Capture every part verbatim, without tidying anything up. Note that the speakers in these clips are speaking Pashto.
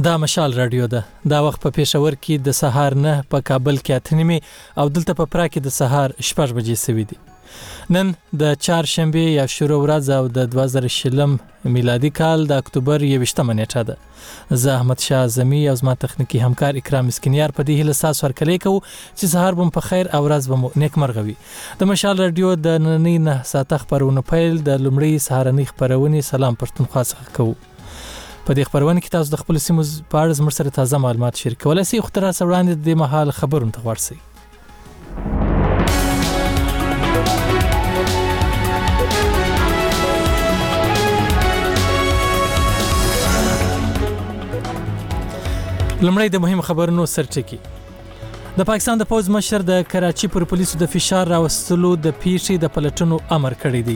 دا مشال رادیو ده. دا وخت په پېښور کې د سهار نه، په کابل کې اته نیمې او دلته په پرا کې د سهار شپږ بجې سوي دي. نن د چهارشنبه یا شروع ورځ او د دوه زره شلم میلادي کال د اکتوبر یویشتمه نیټه ده. زه احمد شاه اعظمي او زما تخنیکي همکار اکرام مسکینیار په دې هیله ساس ورکلی کوو چې سهار بم په خیر او ورځ بم نیکمرغه وي. د مشال رادیو د نننۍ نه ساعته خپرونه پیل د لومړۍ سهارنۍ خپرونې سلام پښتونخوا څخه کوو. په دې خبرونه کې تاسو د خپل سیمو په اړه زموږ سره تازه معلومات شریکولی سئ، خو تر اوسه وړاندې د مهال خبرونو ته غوړ سئ. لومړی د مهم خبرونو سرټکی. د پاکستان د پوځ مشر د کراچي پر پولیسو د فشار راوستلو د پیښې د پلټنو امر کړی دی.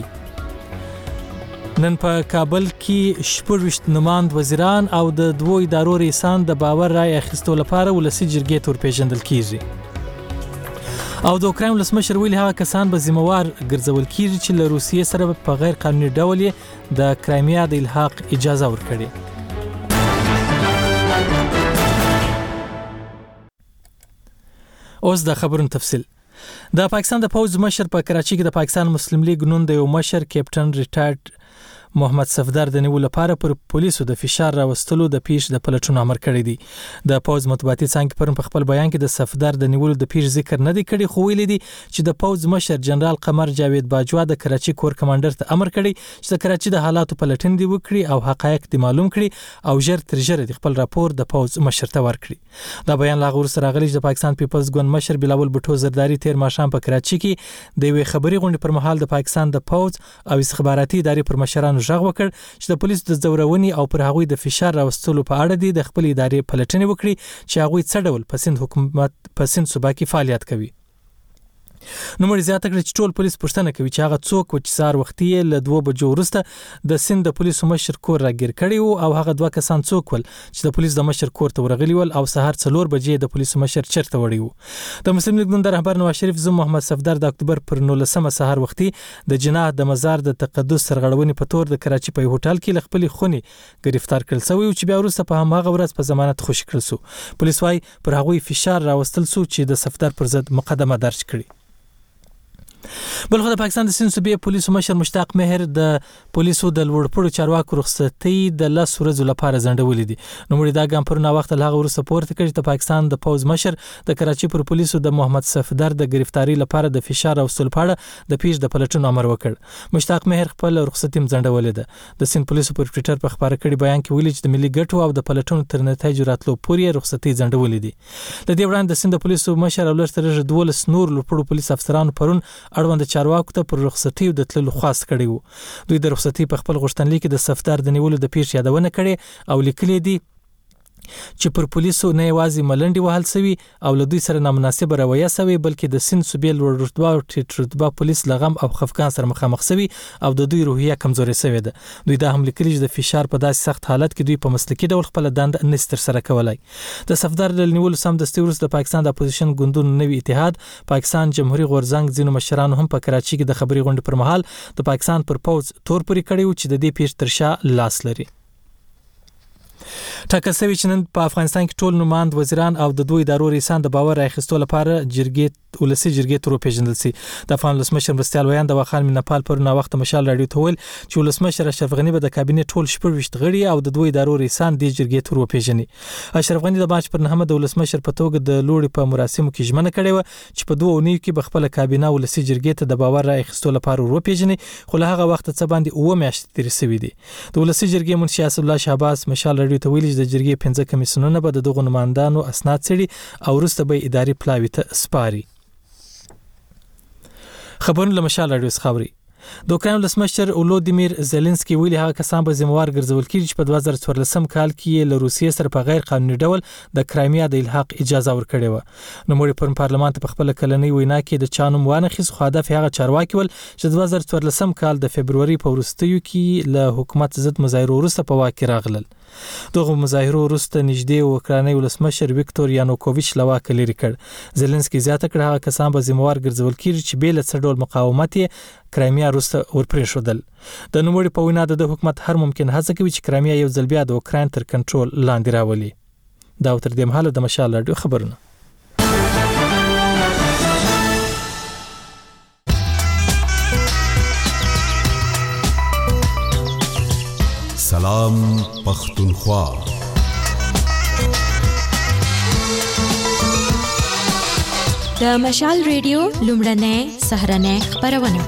نن په کابل کې شپږ نماند وزیران او د دوو ادارو رئیسان د باور رای اخیستو لپاره ولسي جرګې ته ورپېژندل کیږي. او د اوکراین ولسمشر ویلي هغه کسان به ذمہوار ګرځول کیږي چې له روسیې سره په غیر قانوني ډول د کرایمیا د الحاق اجازه ورکړي. اوس د خبرونو تفصیل. د پاکستان د پوځ مشر په کراچي کې د پاکستان مسلم لیگ نون د یو مشر کیپټن ریټایرډ محمد صفدر د نیولو لپاره پر پولیسو د فشار راوستلو د پیښ د پلټنو امر کړی دی. د پوځ مطبوعاتي څانګې پرون په خپل بیان کې د صفدر د نیولو د پیښ ذکر نه دی کړی، خو ویلي دی چې د پوځ مشر جنرال قمر جاوید باجوا د کراچي کور کمانډر ته امر کړی چې د کراچي د حالاتو پلټنې دی وکړي او حقایق دی معلوم کړي او ژر تر ژره د خپل راپور د پوځ مشر ته ورکړي. دا بیان لا غوړ سره غلی د پاکستان پیپلز ګوند مشر بلاول بټو زرداری تیر ماښام په کراچي کې د یوې خبري غونډې پر مهال د پاکستان د پوځ او استخباراتي ادارې پر مشرانو غږ وکړ چې د پولیسو د زورونې او پر هغوی د فشار راوستلو په اړه دي د خپل ادارې پلټنې وکړي چې هغوی څه ډول په سند حکومت په سند صوبه کې فعالیت کوي. نو مړي زیاته کړي چې ټول پولیس پوښتنه کوي چې هغه څوک و چې سهار وختي له دوه بجو وروسته د سند د پولیسو مشر کور راګیر کړی وو او هغه دوه کسان څوک ول چې د پولیس د مشر کور ته ورغلي ول او سهار څلور بجې د پولیسو مشر چیرته وړي وو. د مسلم لیگ نون د رهبر نواز شریف زوم محمد صفدر د اکتوبر پر نولسمه سهار وختي د جناح د مزار د تقدس سرغړونې په تور د کراچي په هوټل کې له خپلې خونې گرفتار کړل شوی چې بیا وروسته په هماغه ورځ په ضمانت خوشي کړل شو. پولیس وايي پر هغوی فشار راوستل شو چې د صفدر پر ضد مقدمه درج کړي. بلخو د پاکستان د سند صوبې پولیسو مشر مشتاق مهر د پولیسو د لوړپوړو چارواکو رخصتي د لس ورځو لپاره ځنډولې دي. نو مړي دا ګام پرونه وخت له هغه وروسته پورته کړي چې د پاکستان د پوځ مشر د کراچي پر پولیسو د محمد صفدر د گرفتاری لپاره د فشار او سول پاړه د پیښ د پلټنو امر وکړ. مشتاق مهر خپل رخصتي ځنډولې ده. د سند پولیسو پر ټوئیټر په خبره کړي بیان کې ویلي چې د ملي ګټو او د پلټنو تر نتایج راتلو پورې رخصتي ځنډولې دي. د دې وړاندې د سند پولیسو مشر او لړترجه دولس نور لوړپوړو پولیس افسرانو پرون اړوند چارواکو ته پر رخصتي د تللو خواست کړی وو. دوی د رخصتي په خپل غوښتنلیک کې د صفدر د نیولو د پیښ یادونه کړې او لیکلي دي چې پر پولیسو نه یوازې ملنډي وهل سوي او له دوی سره نامناسبه رویه سوي، بلکې د سند صوبې لوړ رتبه او ټیټ رتبه پولیس لغم او خفقان سره مخامخ سوي او د دوی روحیه کمزوري سوي ده. دوی دا هم لیکلي چې د فشار په داسې سخت حالت کې دوی په مسلکي ډول خپل دنده نشي ترسره کولای. د صفدر د نیولو سمدستي وروسته د پاکستان د اپوزیشن ګوندونو نوي اتحاد پاکستان جمهوریت غورځنګ ځینو مشرانو هم په کراچي کې د خبري غونډې پر مهال د پاکستان پر پوځ تور پورې کړی و چې د دې پیښ تر شا لاس لري. ټاکل شوی چې نن په افغانستان کې ټول نماند وزیران او د دوه ادارو رئیسان د باور راخستو لپاره جرګې ولسي جرګې ته ورپېژندل شي. د افغان ولسمشر مرستیال ویاند واخان مینپال پر نو وخت مشال راډیو ته ویل چې ولسمشر اشرف غنی به د کابینې ټول شپږ غړي او د دوه ادارو رئیسان د جرګې ته ورپېژني. اشرف غنی د مارچ پر نهمه د ولسمشر په توګه د لوړي په مراسمو کې ژمنه کړې و چې په دوه اونیو کې به خپل کابینه ولسي جرګې ته د باور راخستو لپاره ورپېژني، خو له هغه وخت څخه باندې اوه میاشتې تیر شوې دي. د ولسي جرګې منشي اسد الله شهباز مشال راډیو ته ویل چې د جرګې پنځه کمیسیونونه به د دغو نمائندانو اسناد څېړي او وروسته به اداري پلاوي ته سپاري. خبرونه له مشال راډیو څخه اوري. د اوکراین ولسمشر اولودیمیر زيلنسکي ویلي هغه کسان به ذمہوار ګرځول کیږي چې په دوه زره څوارلسم کال کې له روسیې سره په غیر قانوني ډول د کرایمیا د الحاق اجازه ورکړې و. نو مړي پر پارلمان ته په خپل کلنۍ وینا کې د چانوم وانخیز خو هدف هغه چارواکي ول چې دوه زره څوارلسم کال د فبرवरी په وروستیو کې له حکومت ضد مظاهرو وروسته په واک کې راغلل. دغه مظاهرو وروسته نږدې اوکراني ولسمشر ویکتور یانوکوویچ له واکه لرې کړ. زيلنسکي زیاته کړه هغه کسان به ذمہوار ګرځول کیږي چې بې له څه ډول مقاومت یې کرایمیا وروسته ورپرېښودل. د نوموړي په وینا د حکومت هر ممکن هڅه کوي چې کرایمیا یو ځل بیا د اوکراین تر کنټرول لاندې راولي. دا تر دې مهاله د مشال رادیو خبرونه. سلام پختونخوا. د مشال ریډیو لومړنۍ سهرنۍ خبرونه.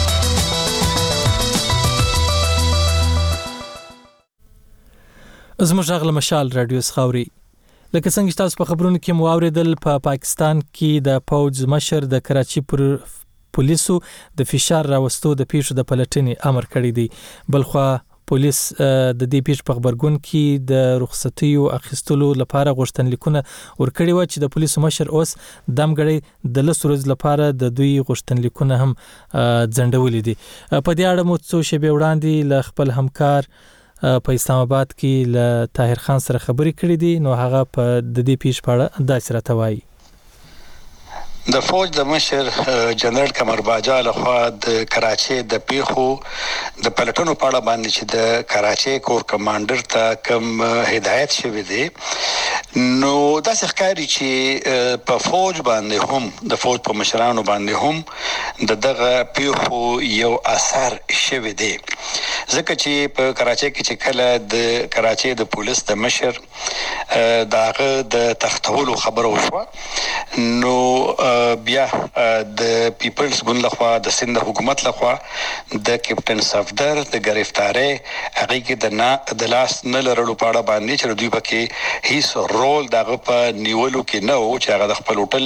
زموږ غږ له مشال رادیو څخه لکه څنګه چې تاسو په خبرونو کې مو اوریدل، په پا پاکستان کې د پوځ مشر د کراچي پر پولیسو د فشار راوستو د پیښو د پلټنې امر کړی دی. بلخوا پولیس د دې پیښ په خبرګون کې د رخصتیو اخیستلو لپاره غوښتنلیکونه ورکړي و چې د پولیسو مشر اوس دمګړی د لس ورځې لپاره د دوی غوښتنلیکونه هم ځنډولي دي. په دې اړه مو څو شېبې وړاندې له خپل همکار په اسلام آباد کې له طاهر خان سره خبرې کړې دي، نو هغه په د دې پیښ په اړه داسې راته وایي. د فوج د مشر جنرال قمر باجا لخوا د کراچي د پیښو د پلټنو په اړه باندې چې د کراچي کور کمانډر ته کوم هدایت شوی دی، نو داسې ښکاري چې په فوج باندې هم د فوج په مشرانو باندې هم د دغه پیښو یو اثر شوی دی. ځکه چې په کراچي کې چې کله د کراچي د پولیس د مشر داغه د تختولو خبره وشوه، نو بیا د پیپلز ګوند لخوا د سند حکومت لخوا د کیپټن صفدر د گرفتاری هغه کې د نه د لاس نه لرلو په اړه باندې چې دوی پکې هیڅ رول دغه په نیولو کې نه و چې هغه د خپل هوټل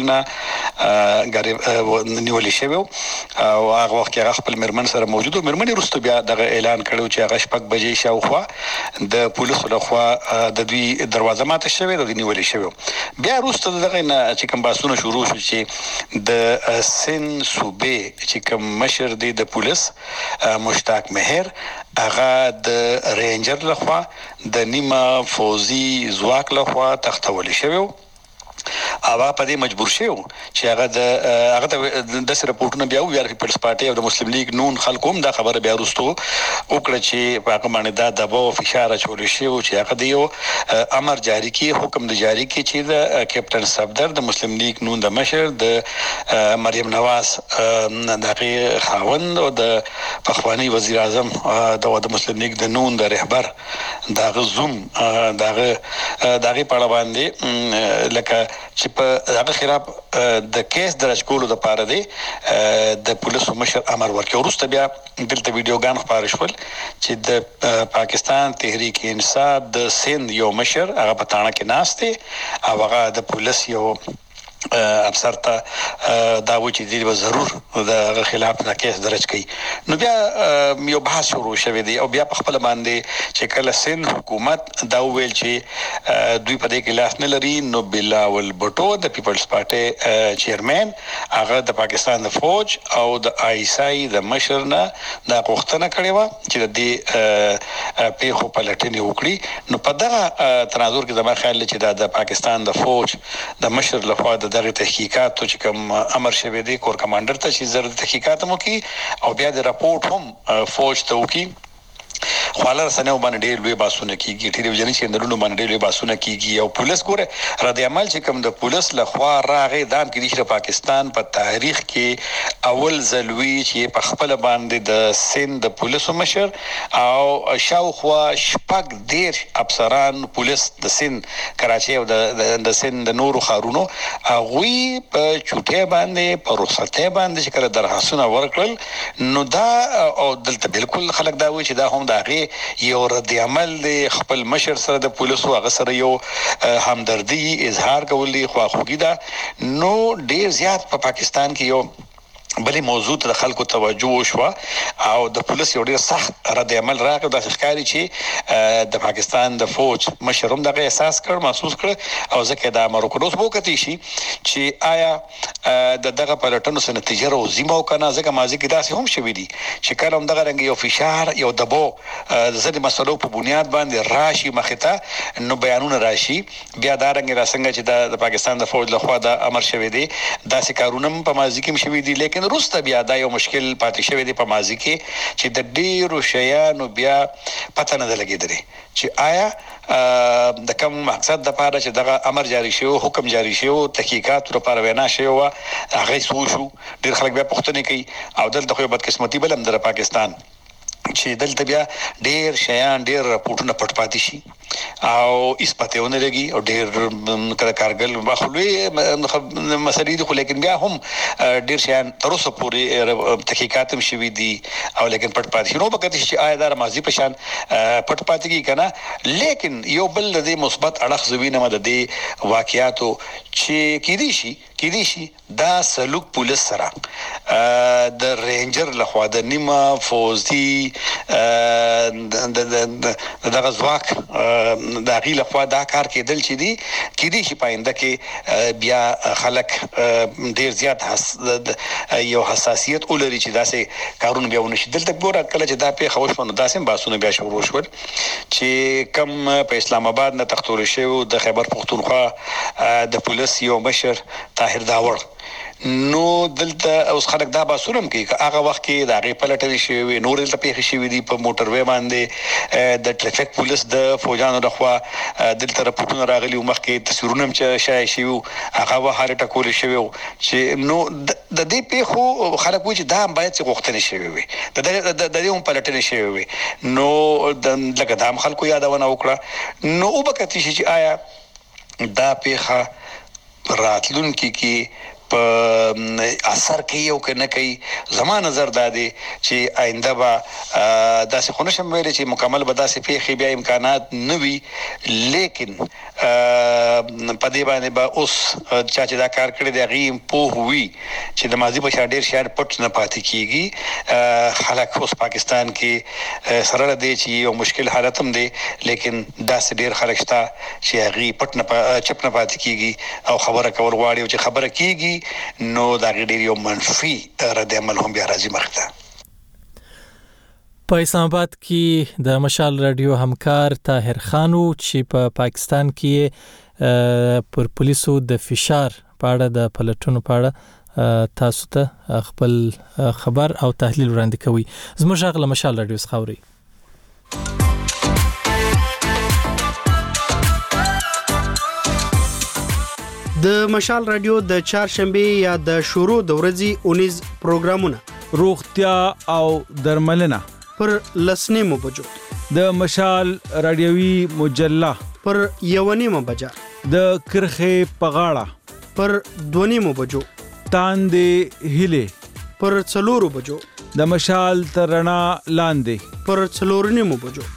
نه نیول شوی او هغه وخت هغه خپل مرمن سره موجود و. مرمن وروسته بیا دغه اعلان کړو چې هغه شپږ بجې شاوخوا د پولیسو لخوا د دوی دروازه ماته شوې او د نیول شوی. بیا وروسته دغه نه چې کوم باسونه شروع شو چې د سن صوبې چې کوم مشر دی د پولیس مشتاق مهر، هغه د رینجر لخوا د نیمه فوزي ځواک لخوا تختول شوی او په دې مجبور شو چې هغه د هغه د سر رپورټونه بیا ویل پیپلز پارټي او د مسلم لیگ نون خلکو هم دا خبره بیا وروسته وکړه چې په هغه باندې دا دباو او فشار اچول شي چې هغه د یو امر جاری کی حکم د جاری کی چې د کیپټن صفدر د مسلم لیگ نون د مشر د مریم نواز دغه خاوند او د پخوانی وزیر اعظم د مسلم لیگ د نون د رهبر دغه زوم دغه دغه په اړه باندې لکه چې په هغه خلاف د کیس درج کولو لپاره دی د پولیسو مشر امر ورکړ. وروسته بیا دلته ویډیوګان خپاره شول چې د پاکستان تحریک انصاف د سند یو مشر هغه په تاڼه کې ناست دی او هغه د پولیس یو افسر ته دا و چې دی به ضرور د خلاف د کیس درج کړي. نو بیا یو بحث شروع شوی دی او بیا په خپل باندې چې کله سند حکومت دا ویل چې دوی په دې کې لاس نه لري، نو بلاول بټو د پیپلز پارټي چیرمن هغه د پاکستان د فوج او د آی ایس آی د مشر نه دا غوښتنه کړې و چې د دې پیښو پلټنې وکړي. نو په دغه تناظر کې زما خیال چې د پاکستان د فوج د مشر لخوا د دغه تحقیقات چې کوم امر شوی دی کور کمانډر ته چې زر تحقیقات مو کی او بیا د راپورټ هم فوج ته وکي. خواله رسنیو باندې ډېر لوی باسونه کیږي، ټلویزیوني چینلونو باندې ډېر لوی باسونه کیږي او پولیس ګوره رد عمل چې کوم د پولیس لخوا راغی دام کې د پاکستان په تاریخ کې اول ځلوي چې په خپل باندې د سند د پولیسو مشر او شاوخوا شپږ ډېر افسران پولیس د سند کراچي او د سند د نورو خارونو هغوی په چوټي باندې په رخصتۍ باندې چې کله درخواستونه ورکړل، نو دا او دلته بالکل خلک دا وایي چې دا هم د هغې یو رد عمل دی خپل مشر سره د پولیسو هغه سره یو همدردي اظهار کول دي خواخوږي ده. نو ډیر زیات په پاکستان کې یو بلې موضوع ته د خلکو توجه وشوه او د پولیس یو ډیر سخت رد عمل راغی. دا ښکاري چې د پاکستان د فوج مشر هم دغه احساس کړ محسوس کړ او ځکه دا امر وکړ. اوس وکړي شي چې آیا د دغه پلټنو څخه نتیجه راوځي مو کنه، ځکه مازی کې داسې هم شوي دي چې کله هم دغه رنګ یو فشار یو دبو د ځینې مسلو په بنیاد باندې راشي مخې ته، نو بیانونه راشي بیا دا رنګ را څنګه چې د پاکستان د فوج لخوا د امر شوی دی داسې کارونه په مازی کې شوي دي. لیکن لیکن روسته بیا دا یو مشکل پاتې شوی دی په ماضي کې چې د ډیرو شیانو بیا پته نه لګیدلی چې آیا د کوم مقصد د پاره چې دغه امر جاری شو حکم جاری شو تحقیقات لپاره وینا شو هغه سو شو ډیر خلک بیا پوښتنه کوي او دلته خو بدقسمتي بلم در پاکستان چې دلته بیا ډیر شیان ډیر راپورټونه پټ پاتې شي او اسپاتهونه لګي او ډیر کله کارګل مخلوی مسلې دي خو لیکن بیا هم ډیر شیان تر اوسه پورې تحقیقات هم شوي دي او لیکن پټ پاتې شي نو بکته چې آیا دا ماضي په شان پټ پاتې کی کنه لیکن یو بل د مثبت اړخ زوینه مده دي واقعیاتو چې کیدی شي کیدی شي دا سلوک پولیس سره د رینجر لخوا د نیمه فوزي د دغه ځواک د غیله خوا دا کار کېدل چې دی کېدی شي پاینده کې بیا خلک ډیر زیات حس یو حساسیت ولري چې داسې کارونه بیا ونشي دلته ګوره کله چې دا په خوښ ونه داسې باسونه بیا شروع شول چې کم په اسلام آباد نه تختول شو د خیبر پختونخوا د پولیس یو مشر طاهر داور نو دلته اوس خلک دا باسورم کې هغه وخت کې د هغه پلټل شي نور دلته پیښ شي دي په موټر وې باندې د ټریفیک پولیس د فوجانو لخوا دلته راپورټونه راغلي مخ کې تصویرونه چې شای شي هغه وهاره ټکول شي چې نو د دې پیښو خلک وایي چې دا باید څه غوښتنه شي وي د د دې هم پلټل شي وي نو لکه دا خلکو یادونه وکړه نو وبکتی چې آیا دا پیښه راتلونکي کې په اثر کوي او کنه کوي زما نظر دا دی چې آینده به داسې خو نشم ویلی چې مکمل به داسې پیښې بیا امکانات نه وي لیکن په دې باندې به اوس چا چې دا کار کړی دی هغې پوه وي چې د ماضي په شان ډېر شیان پټ نه پاتې کېږي خلک اوس پاکستان کې سره دی چې یو مشکل حالت هم دی لیکن داسې ډېر خلک شته چې هغې پټ نه چپ نه پاتې کېږي او خبره کول غواړي او چې خبره کېږي نو دا ډېر یو منفي رد عمل هم بیا راځي مخته په اسلام آباد کې د مشال رادیو همکار طاهر خانو چې په پا پاکستان کې پر پولیسو د فشار په اړه د پلټونو په اړه تاسو ته خپل خبر او تحلیل وړاندې کوي زموږ غږ له مشال رادیو څخه اورئ د مشال رادیو د چهارشنبه یا د شروع د ورځې اونیز پروګرامونه روغتیا او درملنه پر لسنیمو بجو د مشال رادیوي مجله پر یونیمو بجا د کرخه پغاړه پر دونیمو بجو تاندې هله پر څلورو بجو د مشال ترنا لاندې پر څلورنیمو بجو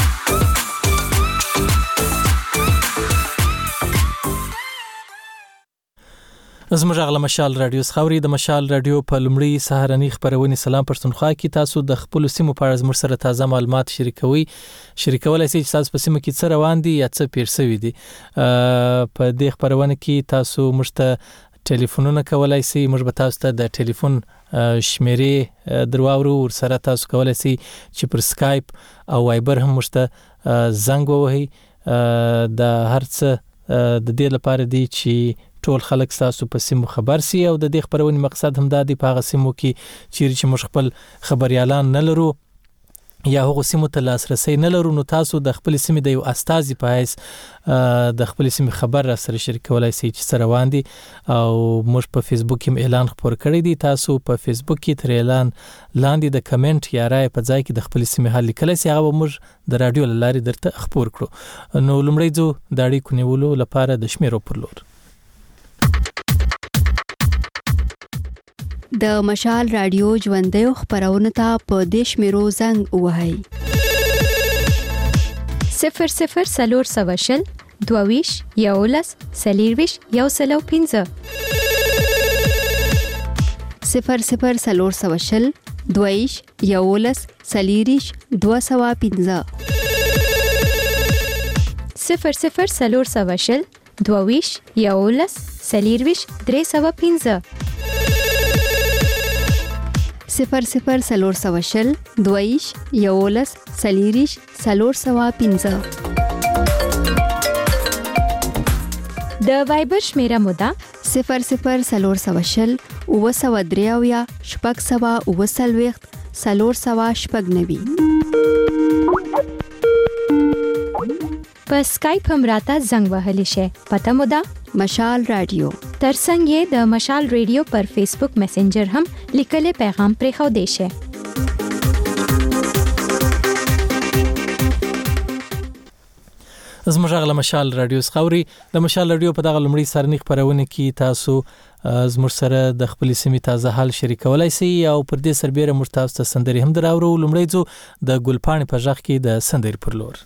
زموږ غږ له مشال رادیو څخه اورئ د مشال رادیو په لومړي سهارنۍ خپرونې سلام پښتونخوا کې تاسو د خپل سیمو په اړه زموږ سره تازه معلومات شریکوي شریکولای شئ چې تاسو په سیمه کې څه روان دي یا څه پیر شوي دي په دې خپرونه کې تاسو موږ ته ټلیفونونه کولای شئ موږ به تاسو ته د ټلیفون شمیرې درواورو ورسره تاسو کولای شئ چې پر سکایپ او وایبر هم موږ ته زنګ ووهئ د هر څه د دې لپاره دی چې ټول خلک تاسو په سیمو خبر سي او د دې خبرونې مقصد هم دا دی په هغه سیمو کې چې موږ خپل خبريالان نه لرو یا هغه سیمو ته لاسرسي نه لرو نو تاسو د خپل سیمې د یو استازي په حیث د خپل سیمې خبر را سره شریکولای شئ چې سره روان دي او موږ په فیسبوک کې اعلان خبر کړی دی تاسو په فیسبوک کې تر اعلان لاندې د کمنټ یا رائے په ځای کې د خپل سیمې حل لیکلای شئ هغه موږ د رادیو لارې درته خبر کړو نو لومړی ځو د اړیکو نیولو لپاره د شمیرو پر لور د مشال رادیو ژوندۍ خبرونه ته په دیش میرو زنګ وهاي صفر صفر سلور سواشل دوویش یولس سلیرویش یو سلو پینځه صفر صفر سلور سواشل دوویش یولس سلیریش دو سوا پینځه صفر صفر سلور سواشل دوویش یولس سلیرویش درې سوا پینځه صفر صفر سلور سواشل دویش یولس سلیریش سلور سوا پینځه د وایبر شمیره مو ده صفر صفر څلور سوه شل اووه سوه درې اویا شپږ سوه اووه څلوېښت څلور سوه شپږ نوي. په سکایپ هم راته زنګ وهلی شئ. پته مو ده مشال رادیو. ترڅنګ یې د مشال ریډیو پر فیسبوک میسنجر هم لیکلی پیغام پرېښودی شئ. زموږ غږ له مشال رادیو څخه اوري. د مشال رادیو په دغه لومړی سرنیخ خپرونه کې تاسو زموږ سره د خپلې سیمې تازه حال شریکولای شئ او پر دې سربېره موږ تاسو ته سندرې هم دراوړو. لومړی ځو د ګلپاڼې په غږ کې د سندرې پر لور.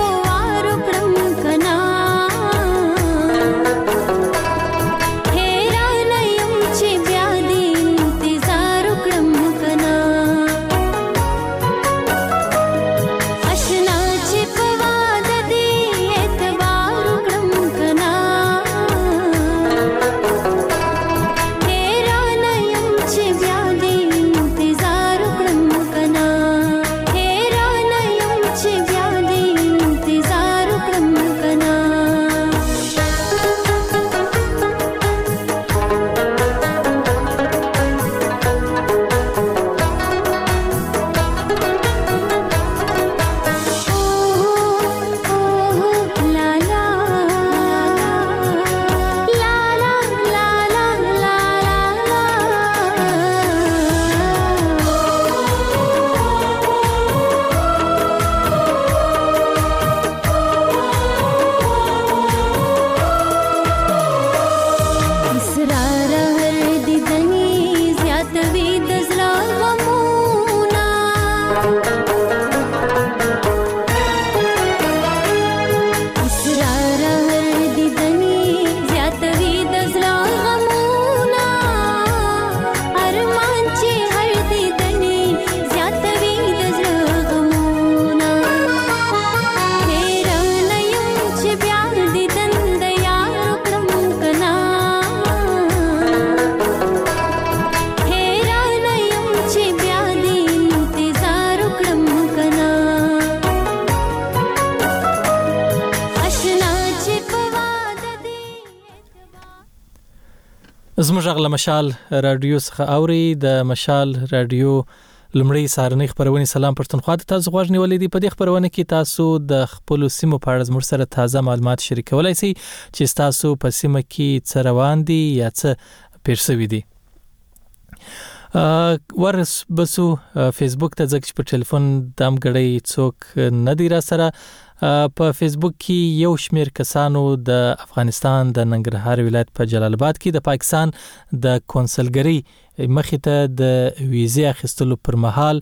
Hey زموږ غل مشال رادیو څخه اوري د مشال رادیو لمړی سارنې خبرونه سلام پښتونخوا ته تاسو غوښنی ولې دی په دې خبرونه کې تاسو د خپل سیمو په اړه زموږ سره تازه معلومات شریکولای شئ چې تاسو په سیمه کې څه روان دي یا څه پیښوي دي. ورس بسو فیسبوک ته ځکه چې په ټلیفون دام غړی څوک نه دی را سره. په فیسبوک کې یو شمیر کسانو د افغانستان د ننګرهار ولایت په جلال آباد کې د پاکستان د کونسلګری مخې ته د ویزې اخیستلو پر مهال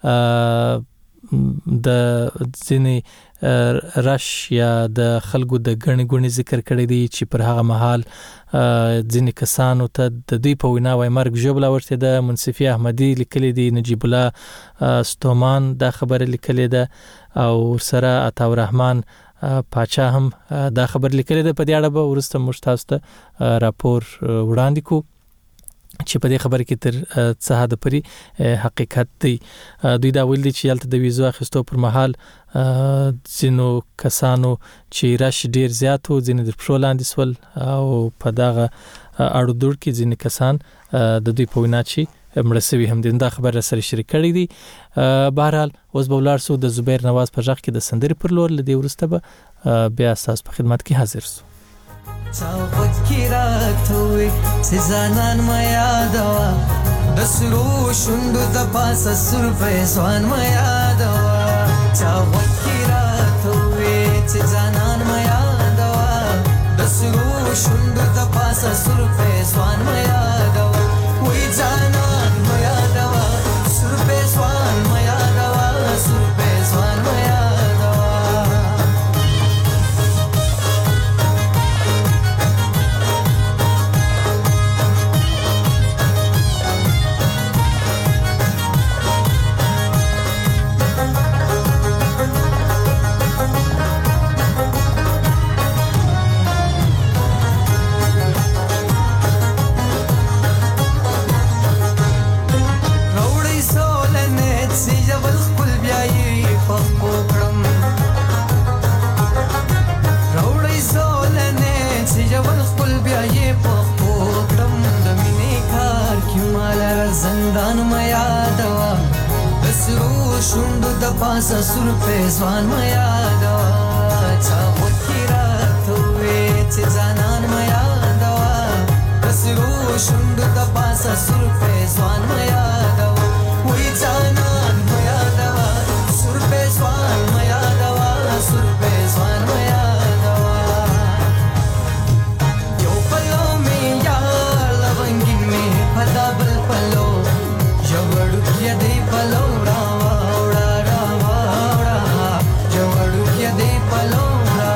د ځینې رش یا د خلکو د غنی غونی ذکر کړی دی چې پر هغه مهال ځینې کسانو ته د دوی په وینا وای مرګ ژوبلا ورته د منصفي احمدي لیکلي دی، نجیب الله ستومان دا خبره لیکلې ده او سره عطا الرحمن پاچا هم دا خبر لیکلې ده. په دې اړه به ورسته مشتاست راپور وړاندې کو چې په دې خبره کې تر څه حد پورې حقیقت دی. دوی دا ویل چې یالته د ویزو اخیستو پر مهال ځینو کسانو چې راش ډیر زیات و ځینې د پښو لاندې سول او په دغه اړو دوړ کې ځینې کسان د دوی په وینا چې مړه شوي هم دي. دا خبره سره شریک کړی دی. بهرحال اوس به ولاړ سو د زبیر نواز په ځخ کې د سندري پر لور لدی ورسته به بیا اساس په خدمت کې حاضر سو. چاوت کی راتوي سزانان ما یادوا د سرو شوندو د پاسه سر فیضان ما یادوا چاوت کی راتوي سزانان ما یادوا د سرو شوندو د پاسه سر فیضان ما یادوا وای جانان ما یادوا سر فیضان ما یادوا سر فیضان ما یادوا زندان ما یادوا بسرو شوندو د پاسه سر فیضان ما یادوا چاوت کی راتوي چې ځانان ما یادوا بسرو شوندو د پاسه سر فیضان ما یادوا وای ځانان ما یادوا سر فیضان ما یادوا سر فیضان ما یادوا یو پلو می یا لونګین می پدا بل پلو جوړو کې دې پلو را وړا را وړا جوړو کې دې پلو را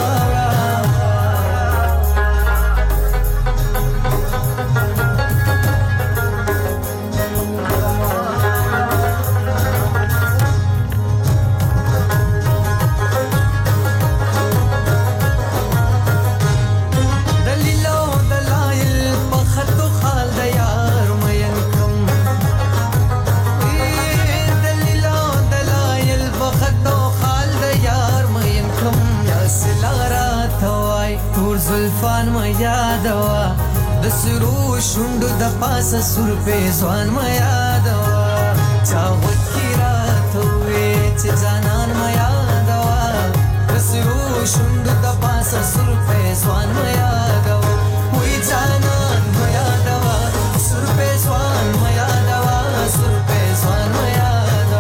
زلفان ما یادوا د سرو شوندو د پاسه سر فیضان ما یادوا چاوت کی راتوي چې ځانان ما یادوا د سرو شوندو د پاسه سر فیضان ما یادوا وای ځانان ما یادوا سر فیضان ما یادوا سر فیضان ما یادوا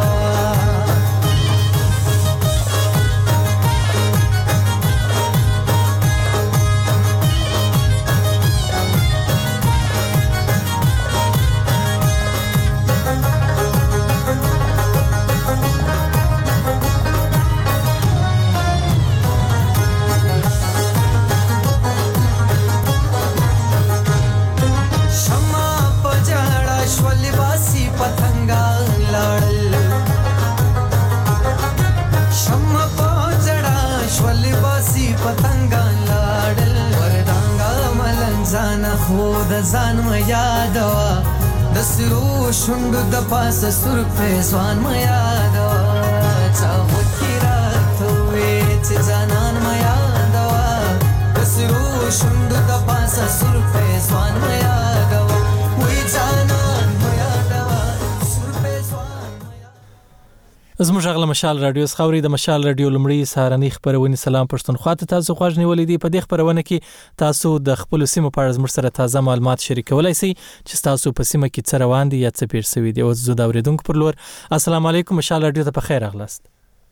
ځان ما یادوا د سرو شوندو د پاسه سر فیضان ما یادوا چاوت کی راتوي چې ځانان ما یادوا د سرو شوندو د پاسه سر پیسوان میا دوا وی جانان میا دوا سر پیسوان میا. زموږ غل مشال رادیو خوري د مشال رادیو لمړی سهارنی خبرونه سلام پښتونخوا ته تاسو خوښ نیولې دي. په دې خبرونه کې تاسو د خپل سیمو په اړه زموږ سره تازه معلومات شریکولای شئ چې تاسو په سیمه کې څه روان دي یا څه پېښ شوي دي. او زه دا اوریدونکو پر لور السلام علیکم مشال رادیو ته په خیر اغلاست.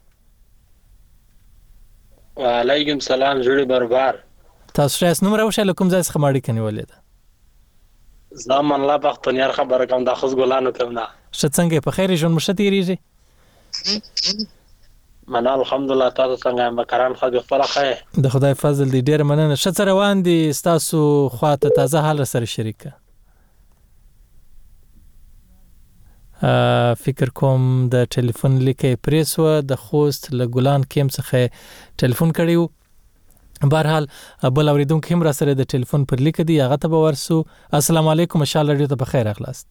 وعلیکم سلام جوړي بربار. تاسو راس نوم راوښه کوم ځای څخه ماړی کني ولید. زمان الله پختونیار خبره کوم د خص ګلانو کوم نه. شڅنګ په خیر ژوند مشته ریږي. منال الحمدلله تاسو څنګه مکران خو د خپل خیر د خدای فضل دی ډیر مننه. شڅ روان دي تاسو خواته تازه حال سره شریکه. فکر کوم د ټلیفون لیکې پریسو د خوست له ګلان کیم څخه ټلیفون کړیو. بهرحال بل اوریدونکو هم را سره د ټلیفون پر لیک دی هغه ته ورسو. السلام علیکم مشال رادیو ته بخیر اخلاص.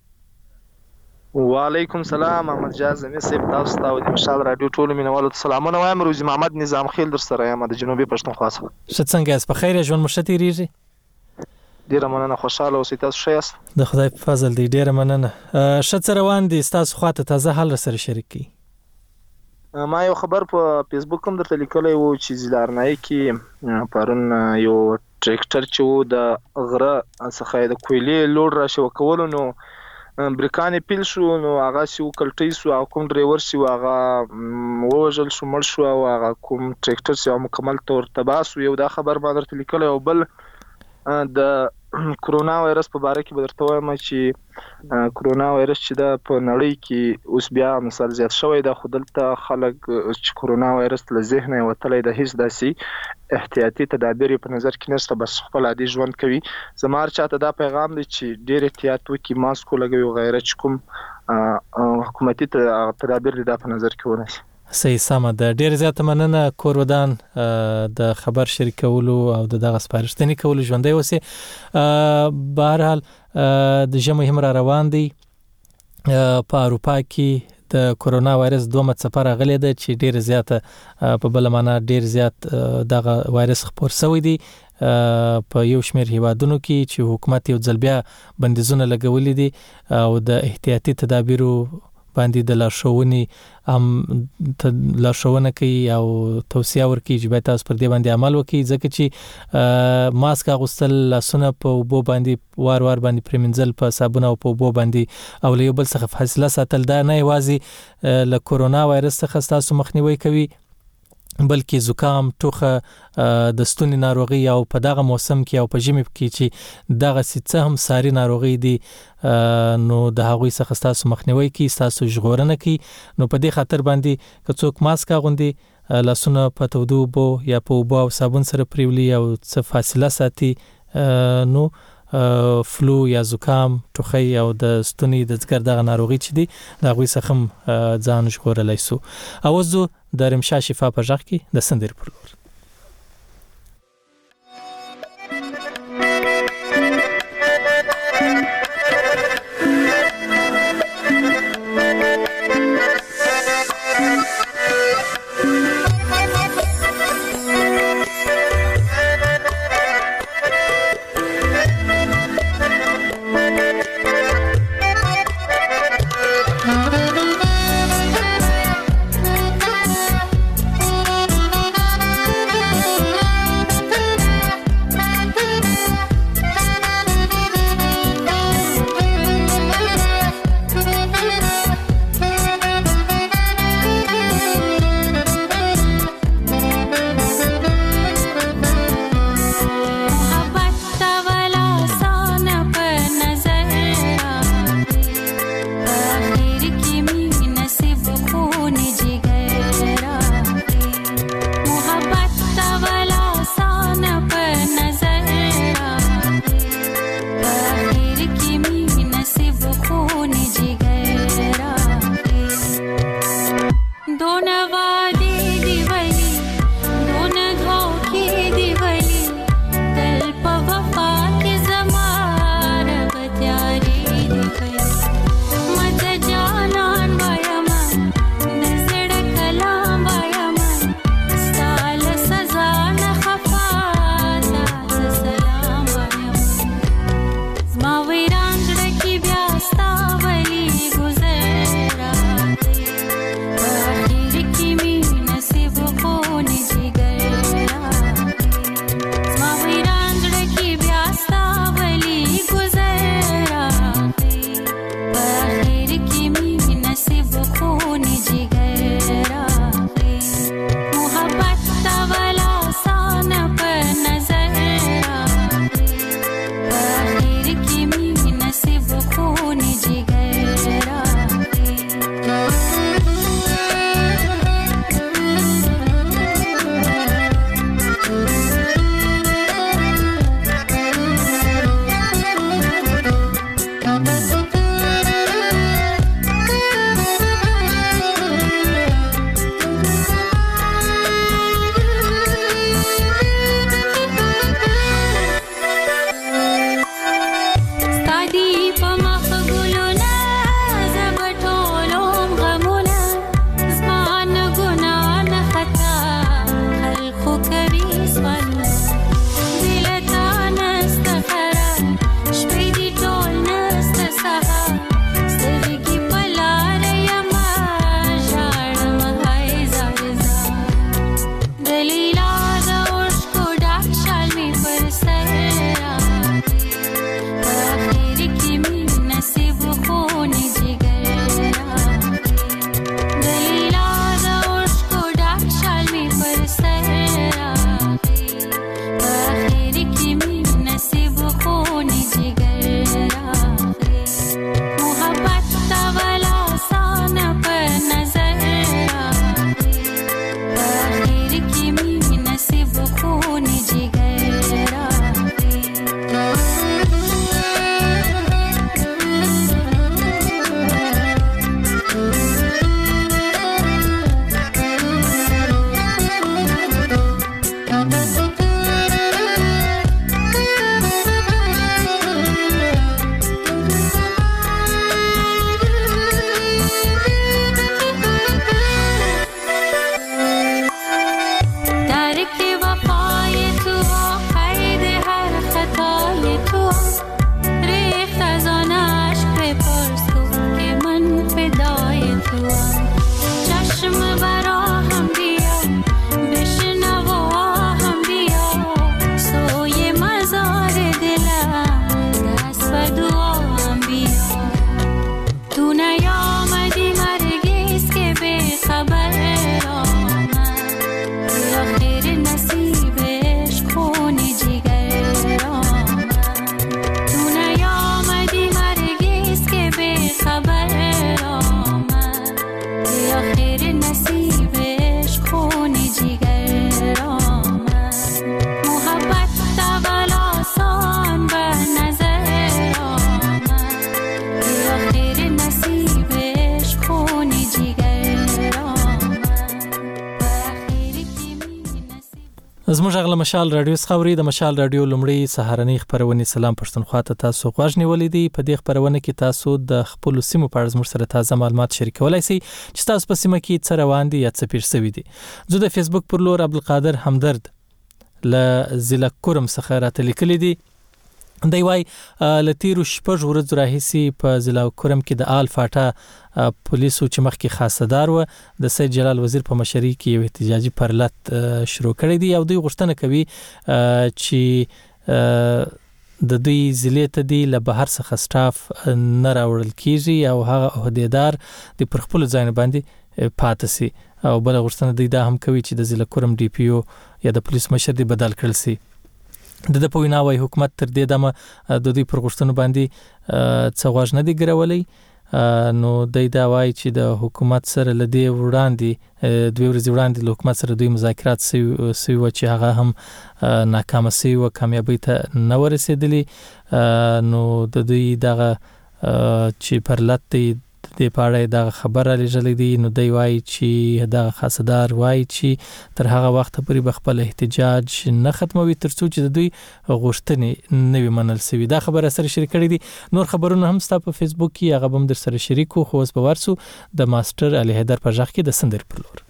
وعلیکم سلام محمد جازمي صاحب تاسو ته د مشال رادیو ټول مینوالو ته سلامونه وایم. روزي محمد نظام خیل در سره یم د جنوبي پښتونخوا څخه. څنګه اس په خیر ژوند مشته ریږي. ډیر مننه خوشاله اوسئ تاسو ښه یاست. د خدای په فضل دی ډیر مننه. شڅ روان دي تاسو خواته تازه حال سره شریک کی. ما یو خبر په فیسبوک هم درته لیکلی و چې ځلارنای کې پرون یو ټریکټر چې و د غره څخه د کویلې لوډ را شو کولو نو بریکانې پیل شو نو هغه سیو کلټی سو او کوم ډرایور سیو هغه وژل شو مړ شو او هغه کوم ټریکټر سیو مکمل تور تباہ سو. یو دا خبر ما درته لیکلی او بل د کرونا وایرس په باره کې به درته وایم چې کرونا وایرس چې دا په نړۍ کې اوس بیا مثال زیات شوی دا خو دلته خلک چې کرونا وایرس له ذهنه یې وتلی د هیڅ داسې احتیاطي تدابیر په نظر کې نشته بس خپل عادي ژوند کوي. زما هر چاته دا پیغام دی چې ډېر احتیاط وکړي ماسک ولګوي وغیره چې کوم حکومتي تدابیر دی دا په نظر کې ونیسي. صحیح سمه ده. ډیر زیاته مننه کور ودان د خبر شریکولو او د دغه سپارښتنې کولو ژوندۍ اوسئ. بهرحال د ژمي هم را روان دی. په اروپا کې د کرونا وایرس دومره څپه راغلې ده چې ډیر زیاته په بل معنا ډیر زیات دغه وایرس خپور شوی دی په یو شمېر هیوادونو کې چې حکومت یو ځل بیا بندیزونه لګولي دي او د احتیاطي تدابیرو باندې د لارښوونې هم لارښوونه کوي او توصیه ورکوي چې باید تاسو پر دې باندې عمل وکړئ ځکه چې ماسک اغوستل لاسونه په اوبو باندې وار وار باندې پرېمنځل په صابون او په اوبو باندې او له یو بل څخه فاصله ساتل دا نه یوازې له کرونا وایرس څخه تاسو مخنیوي کوي بلکې زکام ټوخه د ستوني ناروغي او په دغه موسم کې او په ژمي کې چې دغه څه هم ساري ناروغي دي نو د هغوی څخه تاسو مخنیوي کوي تاسو ژغورنه کوي. نو په دې خاطر باندې که څوک ماسک اغوندي لاسونه په تودو اوبو یا په اوبو او صابون سره پریولي او څه فاصله ساتي نو فلو یا زکام ټوخی او د ستوني د ځګر دغه ناروغي چې دي د هغوی څخه هم ځان ژغورلی سو. اوس زه د رمشا شفا په غږ کې د سندرې پر لور. Thank you. زموږ غل مشال رادیو خبري د مشال رادیو لومړی سهارنی خبرونه سلام پښتونخوا ته تاسو غوښ نیولې دي. په دې خبرونه کې تاسو د خپل سیمو په اړه زموږ سره تازه معلومات شریکولای شئ چې تاسو په سیمه کې څه روان دي یا څه پیر شوی دي. زه د فیسبوک پر لور عبدالقادر همدرد ل ضلع کورم څخه راته لیکلي دي. دی وای لتیرو شپږ ورځې راهیسي په ضلع کورم کې د آل فاټا پولیسو چې مخکې خاصدار و د سید جلال وزیر په مشرۍ کې یو احتجاجي پرلط شروع کړی دی او دوی غوښتنه کوي چې د دوی ضلع ته دی له بهر څخه سټاف نه راوړل کیږي او هغه عہدیدار د پر خپل ځای باندې پاتې سي او بل غوښتنه دی دا هم کوي چې د ضلع کورم ډي پی او یا د پولیس مشر دی بدل کړل سي. د د په ویناوي حکومت تر دې دمه د دوی پر غوښتنو باندې څه غواړي نه دی ګرولې نو د دا وای چې د حکومت سره لدی وړاندې دوی ورځې وړاندې له حکومت سره دوی مذاکرات سوي سوي چې هغه هم ناکام سوي او کامیابی ته نه ورسېدلی نو د دوی دغه چې پرلط دی د پاره د خبره لږلې دي نو دی وای چې د خاصدار وای چې تر هغه وخت پورې خپل احتجاج نه ختموي ترڅو چې د دوی غوښتنې نوي منل سوي. دا خبره سره شریک کړې دي. نور خبرونه هم ستاسو په فیسبوک کې هغه هم در سره شریکو خو اوس به ورسو د ماستر علي حیدر په ځخ کې د سندر پر لور.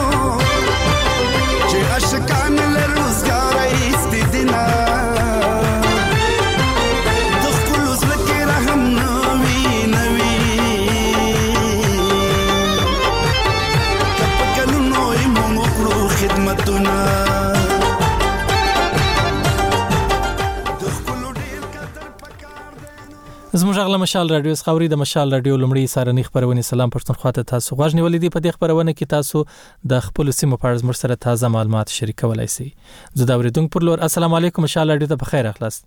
Ashkan le rozgar ist dina راغله مشال رادیو خاوري د مشال رادیو لمړی سارنی خبرونه سلام پښتونخوا ته تاسو غوښنی ولیدي په دې خبرونه کې تاسو د خپل سیمو په اړه سره تازه معلومات شریکولای شئ. زه دا ورېدونکو پر لور السلام علیکم مشال رادیو ته بخیر اخلاص.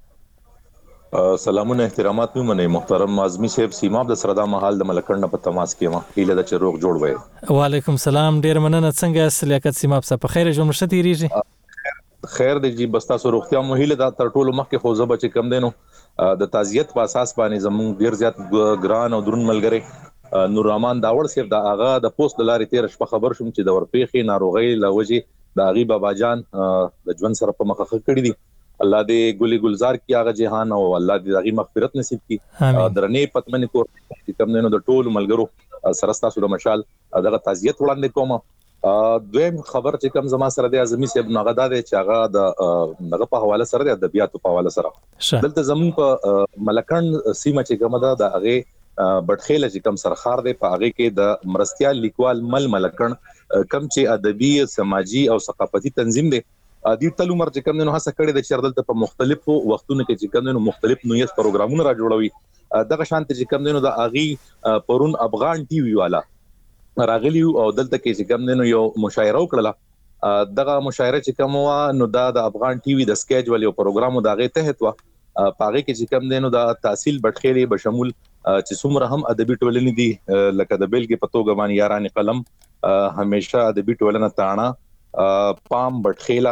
سلامونه احترامات مې منې محترم اعظمي صاحب سیماب د سردا محل د ملکند په تماس کې ما هیله د چروغ جوړ وای. وعلیکم السلام ډیر مننه څنګه سلیاقت سیماب صاحب په خیر ژوند مشته تیریږي. خیر دی جی بس تاسو روغتیا مو هیله د تر ټولو مخکې خو زبر چې کم دینو د تازیت په اساس باندې زمون ډیر زیات ګران او درون ملګری نور رحمان داوړ صاحب د اغا د پوسټ د لارې تیر شپه خبر شوم چې د ورپېخي ناروغي لوجي د اغي بابا جان د ژوند سره په مخه کړی دي. الله دې ګلي گلزار کی هغه جهان او الله دې هغه مغفرت نصیب کی. درنې پتمنې کور چې کم دینو د ټولو ملګرو سره تاسو د مشال دغه تازیت وړاندې کوم. دویم خبر چې کوم زما سره د اعظمي صاحب نغه دا دی چې هغه د نغه په حواله سره د ادبیاتو په حواله سره دلته زمون په ملکند سیمه چې کومه ده د هغه بټخیله چې کوم سرخار دی په هغه کې د مرستيال لیکوال مل ملکند کم چې ادبي سماجی او ثقافتي تنظیم دی د ټول عمر چې کوم نو هڅه کړې د چردل ته په مختلفو وختونو کې چې کوم نو مختلف نوعیت پروګرامونه را جوړوي دغه شانت چې کوم نو د اغي پرون افغان ټي وی والا راغلی او دلته کې چې کوم نو یو مشاعره وکړه دغه مشاعره چې کوم وا نو د افغان ټي وی د سکیجول یو پروګرام دغه تحت وا پاغه کې چې کوم نو د تحصیل بټخېلي بشمول چې څومره هم ادبي ټولنې دي لکه د بیلګې په توګه باندې یاران قلم همیشه ادبي ټولنه تاڼه پام بټخېلا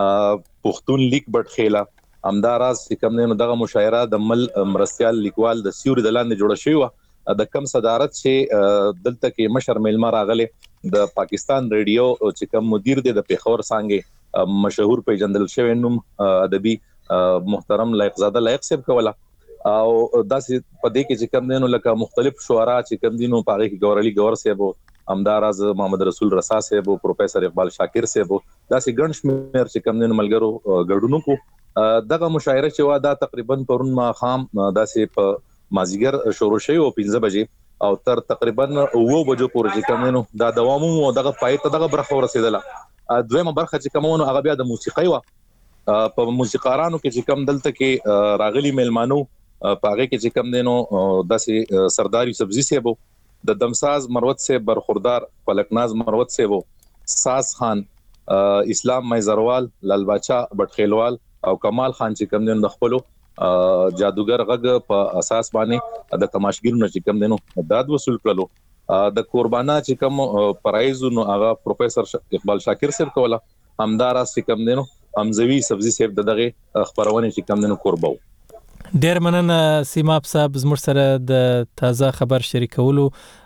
پښتون لیک بټخېلا همداراز چې کوم نو دغه مشاعره د مل مرستيال لیکوال د سیوري د لاندې جوړه شوی و د کم صدارت چې دلته کې مشر ملما راغله د پاکستان ریډیو چې کوم مدیر دی د پیښور څنګه مشهور پیژندل شوی نوم ادبي محترم لایق زاده لایق صاحب کولا او داسې په دې کې چې کوم دینو لکه مختلف شعرا چې کوم دینو پاره کې ګورالي ګور صاحب همداراز محمد رسول رسا صاحب پروفیسور اقبال شاکر صاحب داسې ګڼ شمېر چې کوم دینو ملګرو ګډونو کو دغه مشاعره چې وا دا تقریبا پرون ما خام داسې په مازیګر شروع شوی او پنځه بجې او تر تقریبا اوه بجو پورې چې کوم نو دا دوام او دغه پای ته دغه برخه ورسېدله. دویمه برخه چې کومونو هغه بیا د موسیقي وا په موسیقارانو کې چې کوم دلته کې راغلي ملمانو پاغه کې چې کوم دینو داسې سردار یوسف زی صاحب د دمساز مروت صاحب برخوردار فلکناز مروت صاحب ساز خان اسلام مایزروال لال باچا بټخیلوال او کمال خان چې کوم دین د خپلو جادوګر غږ په اساس باندې د تماشګرونو چې کوم دینو داد وصول کړلو د قربانا چې کوم پرایز نو هغه پروفیسور اقبال شاکر صاحب کولا همداراز چې کوم دینو امزوی سبزی صاحب دغه خبرونه چې کوم دینو قرباو. ډیر مننه سیماب صاحب زموږ سره د تازه خبر شریکولو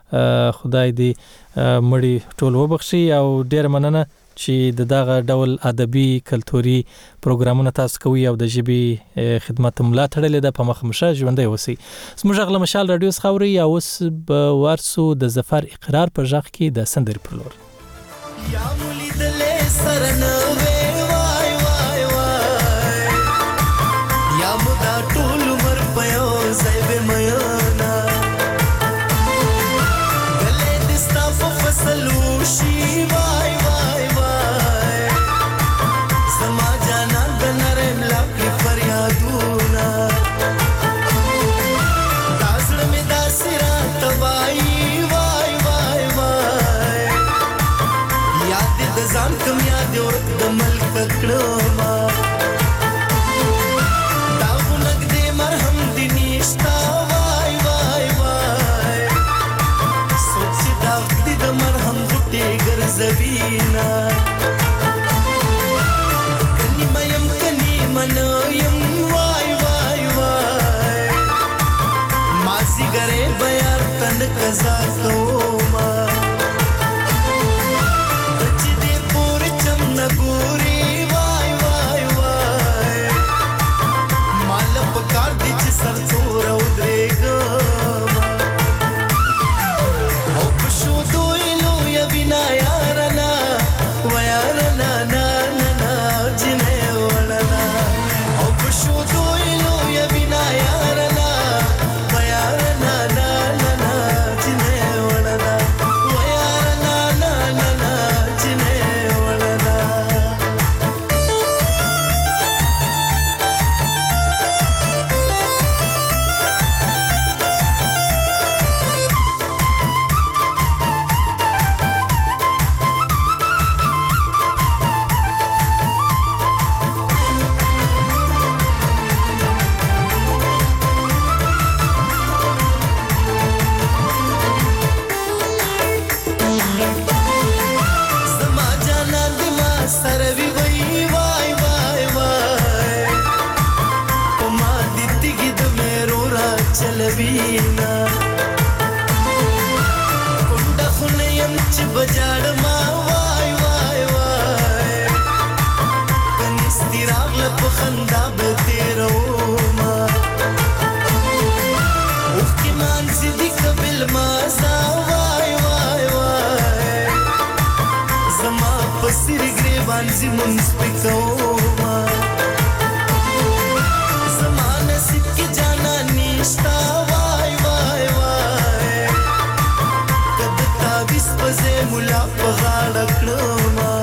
خدای دې مړی ټول وبخشي او ډیر مننه چې د دغه ډول ادبي کلتوري پروګرامونه تاسو کوي او د ژبې خدمت ملاتړ لیدا په مخمشه ژوندۍ وسی. زموږ غل مشال رادیو خاوري یا اوس په ورسو د ظفر اقرار په ځخ کې د سندر پلور یا مولدلې سرنوي وای وای وای یا مدا ټول مر پيو زيب ميانا غلې دستا په فصلو شي وای ځان کوم یاد یو د ملک کړو ما دا ونګ دې مرهم دې نشتا وای وای وای سوچ دا دې د مرهم غټي ګرځوینا کني مېم کني منویم وای وای وای ماسي ګره بیا تن قزا کوما نګوري وای وای وای مال په کار دي چې سر څور او درېګم او په شو دوی نو یا بنا یارنا و یارنا نا نا نا جنې ولنا او په شو دوی نو یا بنا یارنا و یارنا نا نا نا جنې ولنا ښوونځي مونږ پکوما زمانه سکه جانا نشتا وای وای وای کده تعویز پزې مولا په غاړه کړما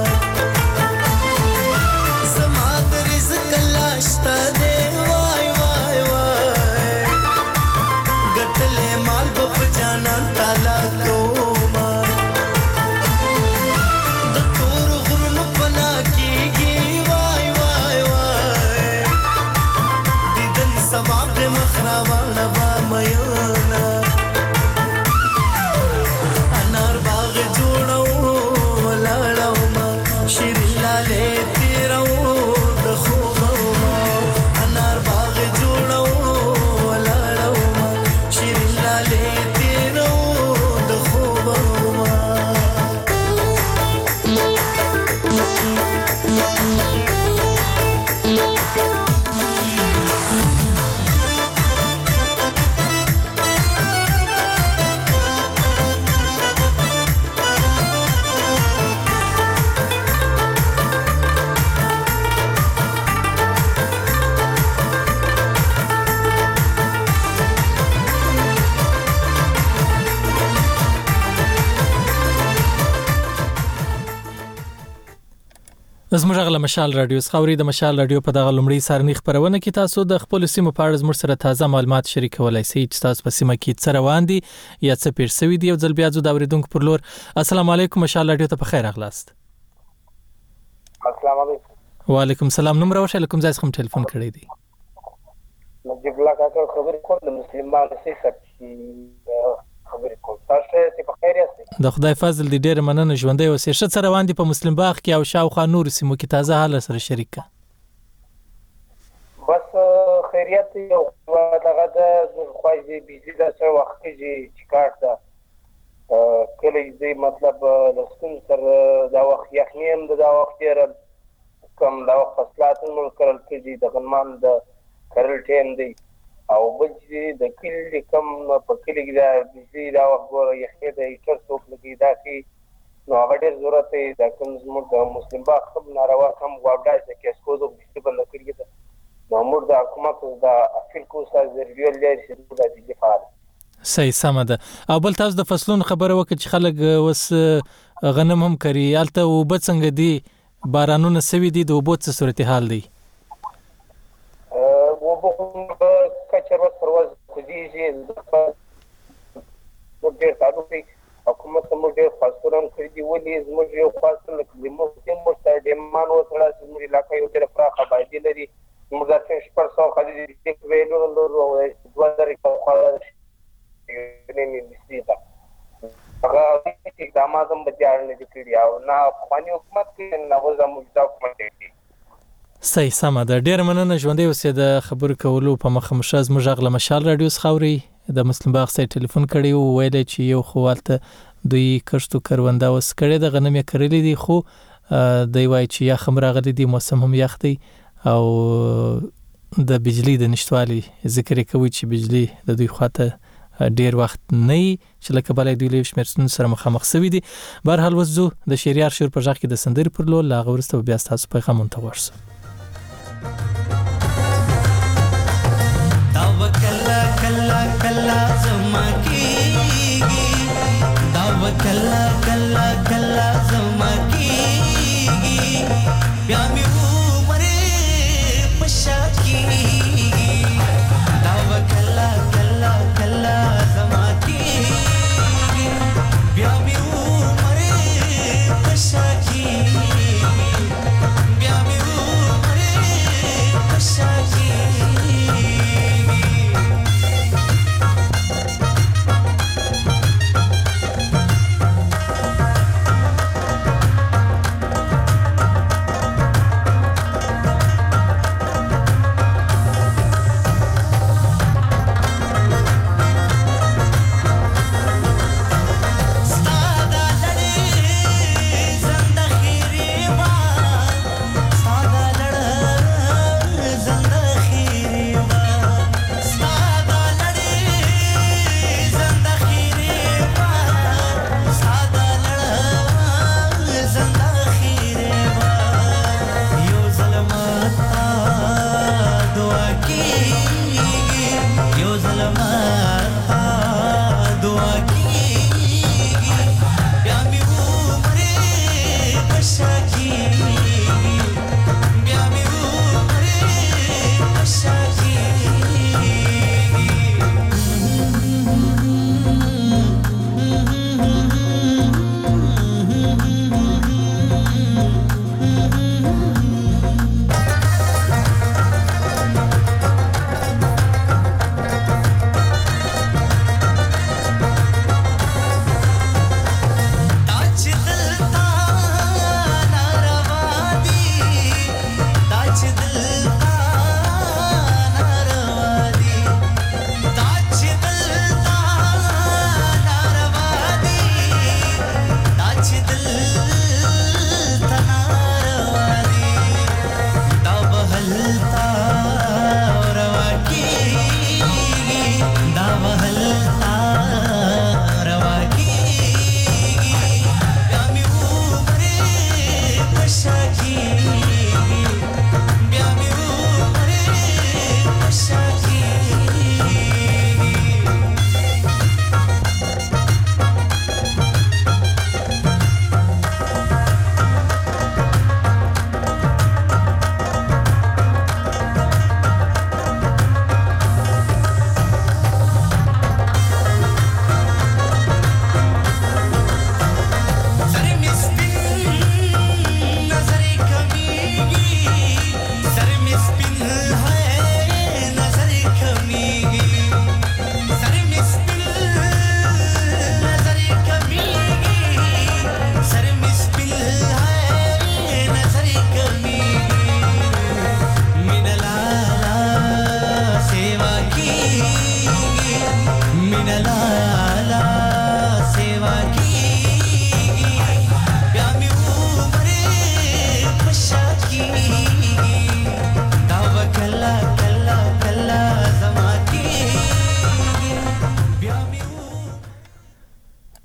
زما د رزق لاشتا دې وای وای وای ګټلې مال په جانا تعالی کوما انار باغ جوړو لاړو ما شیرین لاله تیرو د خوبو انار باغ جوړو لاړو ما شیرین لاله تیرو د خوبو زموږ غل مشال رادیو خاوري د مشال رادیو په دغه لومړی سارنی خبرونه کې تاسو د خپل سیمو په اړه زموږ سره تازه معلومات شریکولای شئ چې تاسو په سیمه کې څه روان دي یا څه پیر شوی دی او ځل بیا زو د اوریدونکو پر لور السلام علیکم مشال رادیو ته په خیر اغلاست السلام علیکم وعلیکم السلام نوم راوښه کوم ځای څخه ټلیفون کړی دی نجیب الله کاکا خبرې کوم د مسلمانانو سره خبرې کوم تاسو ته په خیر یاست د خدای فضل دې ډېر مننه ژوندۍ اوسې ښه څه روان دي په مسلم باغ کې او شاوخوا نور سیمو کې تازه حال سره شریک کا بس خیریت یو دغه د خوځي بيزي د څو وخت کې چې کار دا کله دې مطلب لسکن سر دا وخت یخنیم دا وخت یې کم دا وخت فصلات نو کړل کې د غنمان د کړل ټیم دی او بل چې د کلی کم په کلی کې دا بيزي دا وخت ګوره یخنه د هیټر څوک لګي دا کې نو هغه ډېر ضرورت دی دا کوم زموږ مسلم باغ خپل ناروا کم غواړي چې کیسکو د بيزي بند کړی دا مامور د حکومت د افیل کو سره ریویل لري چې د دې فعال صحیح سم ده او بل تاسو د فصلونو خبره وکړه چې خلک وس غنم هم کوي الته او بد څنګه دي بارانونه سوي دي د وبو څه صورتحال دی او وبو کچر وس پرواز خدي چې نو ډېر تاسو په حکومت مو ډېر فاصلون کړی دی ولې زموږ یو فاصله کې مو تیم مو ستاره ډیمان وسره زموږ علاقې یو ډېر پراخه باندې لري موږ د څه پرسو خدي دې ویلو نو نو دوه درې خاله نه نشته هغه اقدامات هم بجار نه کړی او نه افغاني حکومت کې نه وځه موږ حکومت کې صحیح سم ده ډیر مننه ژوندۍ اوسې د خبرو کولو په مخه مشاز موږ غل مشال رادیو خاوري د مسلم باغ سره ټلیفون کړی او ویل چې یو خوالته دوی کښتو کروندا وس کړی د غنم یې کړلې دي خو دوی وایي چې یا خمر غلي دي موسم هم یخ دی او د بجلی د نشټوالي ذکر کوي چې بجلی د دوی خواته ډیر وخت نه چې لکه بلای دوی له شمرسن سره مخامخ سوي دي بهر حال وځو د شریار شور په ځخ کې د سندري پر لور لا غورسته بیا تاسو په خمون ته ورسو توکل کلا کلا زما کیږي توکل کلا کلا زما کیږي بیا می عمر پشا کیږي توکل کلا کلا زما کیږي بیا می عمر پشا کیږي بیا می عمر پشا کیږي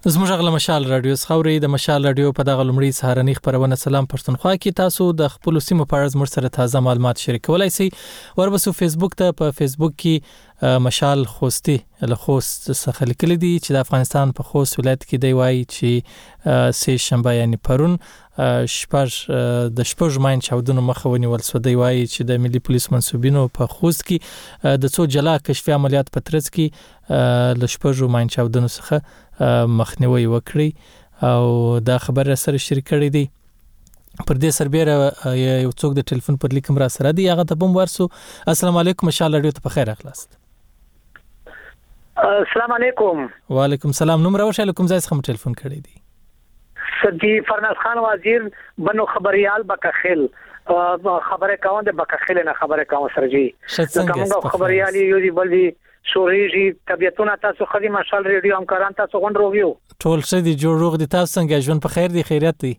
زموږ غل مشال رادیو خوري د مشال رادیو په دغه لمړی سهارنی خبرونه سلام پښتونخوا کې تاسو د خپل سیمو په اړه زموږ سره تازه معلومات شریکولای شئ وربسو فیسبوک ته په فیسبوک کې مشال خوستي له خوست څخه لیکل دي چې د افغانستان په خوست ولایت کې دی وایي چې سه شنبه یعنی پرون شپږ د شپږ ماین چاودنو مخه ونیول سو دی وایي چې د ملي پولیس منسوبینو په خوست کې د څو جلا کشفي عملیات په ترڅ کې ل شپږ ماین چاودنو څخه مخنیوي وکړي او دا خبر سره شریک کړی دی پر دې سربېره یو څوک د ټلیفون پر لیکم را سره دی هغه ته بم ورسو. السلام علیکم مشال رادیو ته بخیر اخلاص. السلام علیکم. وعلیکم السلام. نوم راوښه کوم ځای څخه ټلیفون کړی دی؟ سدی فرناز خان وزیر بنو خبريال بکخل خبره کاوه د بکخل نه خبره کاوه سرجی کومه خبريالي یو دی بل دی شوريږي طبيعتونه تاسو خدي مشال ریډیو همکاران تاسو غون روغیو ټول څه دي جوړ روغ دي تاسو څنګه ژوند په خیر دي خیریت دي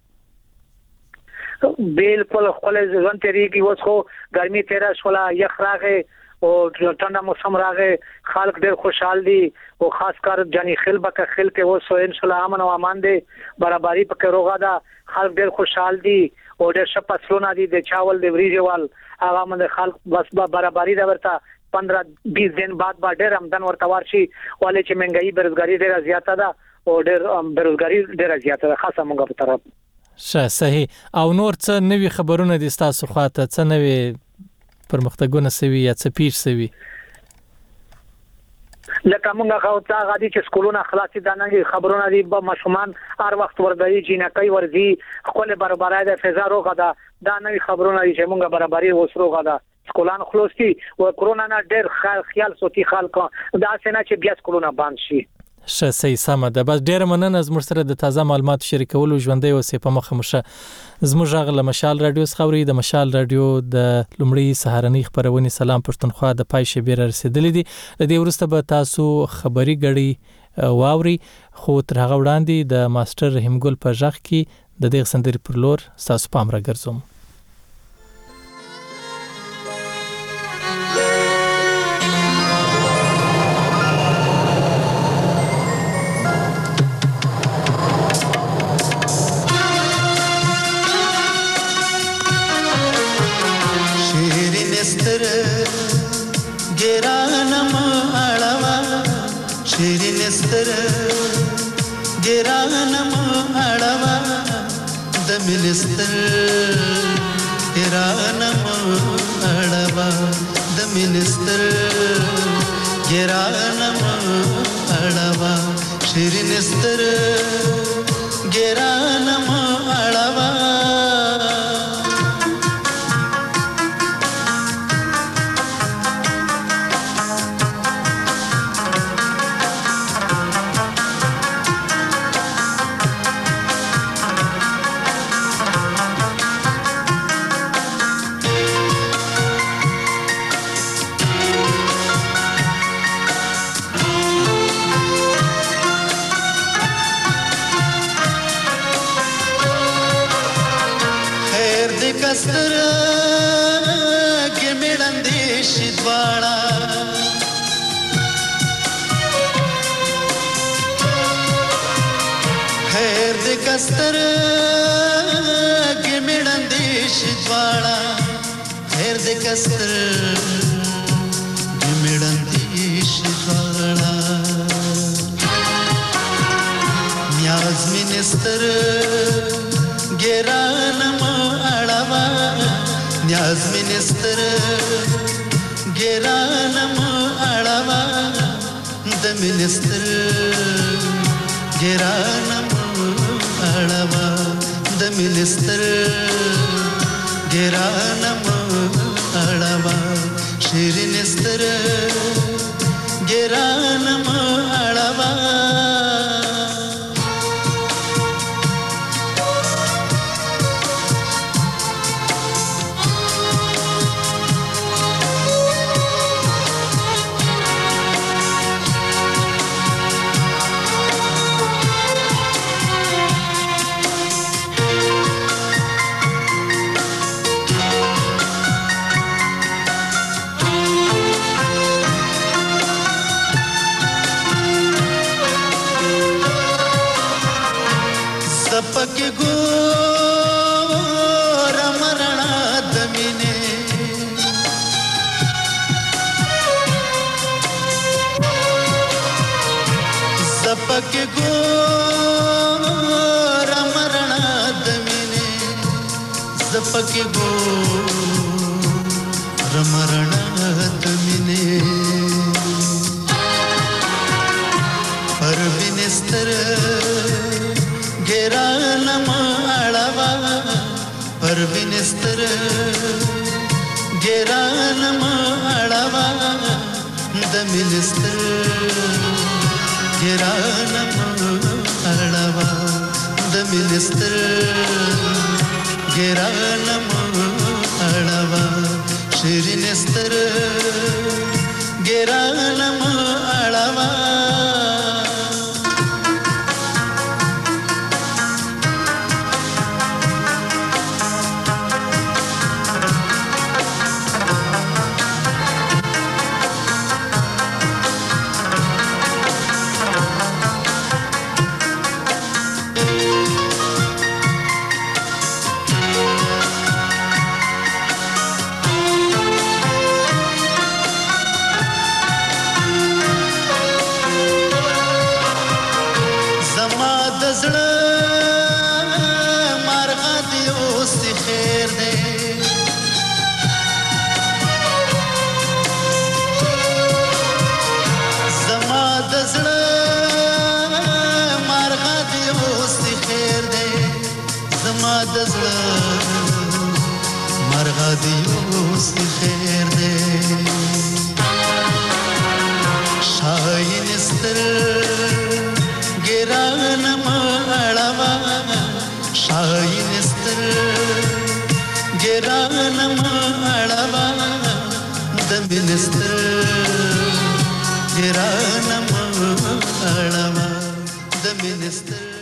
بالکل خپل ژوند تیریږي اوس خو ګرمي تیرا شولا یخ راغې او ټنډه موسم راغې خلک ډېر خوشحال دي او خاص کر جانی خل بک خل کې اوس ان شاء الله امن او امان دي برابرۍ پکې روغا ده خلک ډېر خوشحال دي او ډېر شپسلونه دي د چاول د وریجوال هغه من خلک بس برابرۍ دا ورته पंद्रह बीस दिन बाद با ډېر آمدن ورته ورشي ولې چې مهنګي بیروزګاری ډېره زیاته ده او ډېر بیروزګاری ډېره زیاته ده خاصه موږ په طرف شه صحیح. او نور څه نوي خبرونه دي تاسو خواته څه نوي پرمختګونه سوي یا څه پیښ سوي؟ لکه موږ خو تا غادي چې سکولونه خلاصي دانګي خبرونه دي به مشومان هر وخت ورغلي جنکای ورزي خپل برابرۍ د فضا روغه ده دا نوي خبرونه دي چې موږ برابرۍ وسروغه ده سکولان خلاصي او کرونا نه ډېر خیال سوتي خلک دا څنګه چې بیا سکولونه بند شي. شه صحیح سم ده. بس ډېر مننه زموږ سره د تازه معلومات شریکولو ژوندۍ اوسې په مخه مشه. زموږ غل مشال رادیو خوري د مشال رادیو د لمړی سهارنی خبرونه سلام پښتونخوا د پای شبیر رسیدلې دي. د دې ورسته به تاسو خبري غړي واوري خو تر هغه وړاندې د ماستر رحیم ګل په ځخ کې د دې سندري پر لور تاسو پام راګرځوم. मिनिस्टर तेरा नम अड़वा द मिनिस्टर तेरा नम अड़वा शिरनिस्तर तेरा नम अड़वा कस्तर के मिड़ंदेश द्वाड़ा खैर दे कस्तर के मिड़ंदेश द्वाड़ा खैर दे कस्तर के मिड़ंदेश द्वाड़ा न्याज मिनिस्टर गेरानम अड़वा न्याज मिनिस्टर गेरानम अड़वा द मिनिस्टर गेरानम अड़वा द मिनिस्टर गेरानम अड़वा शिरनिस्तर गेरानम अड़वा زپکه ګو رمرණت مینه پر وینستر ګران ماړوا پر وینستر ګران ماړوا د منستر ګران ماړوا د منستر ګران ماړوا شیرین ستر ګران ماړوا Minister